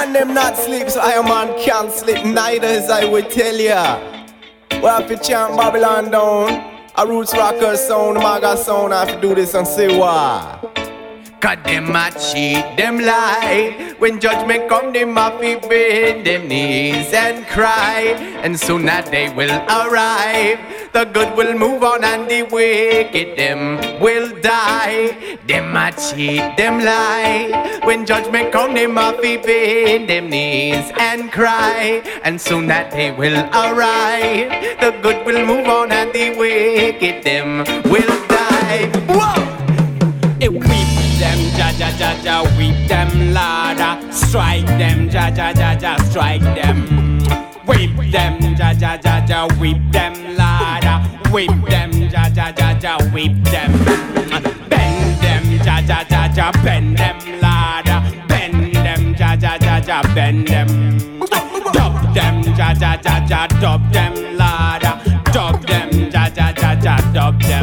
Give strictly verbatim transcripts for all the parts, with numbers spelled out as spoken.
And them not sleep, so Iron Man can't sleep neither, as I would tell ya. We have to chant Babylon down. A roots rocker sound, a maga sound, I have to do this and say why. Cause them a cheat, them lie. When judgment come, them a fi bend them knees and cry. And soon that day will arrive. The good will move on and the wicked them will die. Them a cheat, them lie. When judgment come, them a fi bend them knees and cry. And soon that day will arrive. The good will move on and the wicked them will die. Whoa! It weep them, ja ja ja ja, weep them, Lord. Strike them, ja ja ja ja, strike them. Weep them, ja ja ja ja, weep them, Lord. Weep them, ja ja ja ja, weep them. Bend them, ja ja ja ja, bend them, Lord. Bend them, ja ja ja ja, bend them. Dub them, ja ja ja ja, dub them, Lord. Dub them, ja ja ja ja, dub them.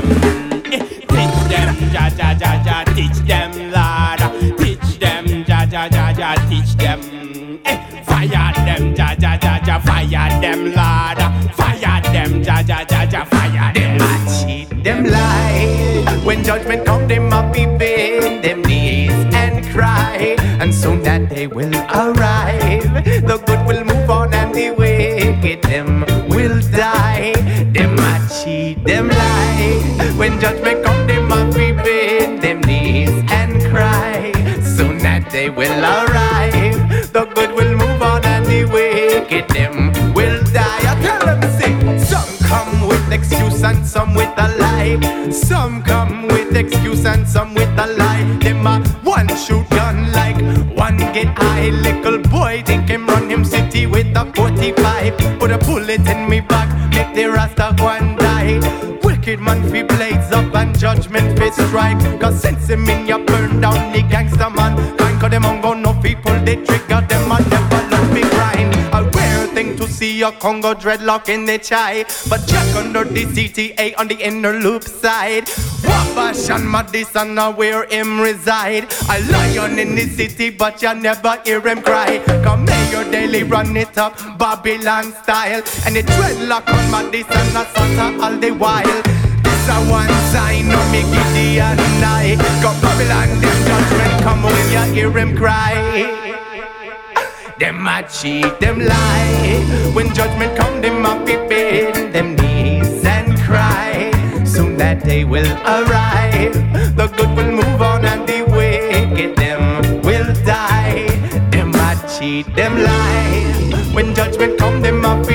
Teach them, ja ja ja ja, teach them, Lord. Teach them, ja ja ja ja, teach them. Eh, fire them, ja ja ja ja, fire them, Lord. Fire them, ja ja ja ja, fire them. I cheat, them lie. When judgment come, them up be bend them knees and cry. And soon that day will arrive. The good will move on and the wicked them will die. Them a cheat, them lie. When judgment come, them up be bend them knees and cry. Soon that day will arrive. The good will move on and the wicked them will die. I tell them say, some come with excuse and some with a lie. Some come with excuse and some with a lie. Them a one shoot gun like one get high. Little boy think him run him city with a forty-five. Put a bullet in me back, make the rasta go and die. Wicked man fi blades up and judgment fi strike. Cause since him in ya burn down the gangster man. Conquer them on go no people they trigger them and never let me grind. A rare thing to see a Congo dreadlock in the chai. But check under the C T A on the inner loop side. Wabash and Madison are where him reside. A lion in the city but you never hear him cry. Come Mayor Daily run it up Babylon style. And the dreadlock on Madison a Santa all the while. This a one sign of me Gideon I. Come Babylon them judgment come when you hear him cry. Them a cheat, them lie. When judgment come, them a be bend them knees and cry. Soon that day will arrive. The good will move on and the wicked them will die. Them a cheat, them lie. When judgment come, them a be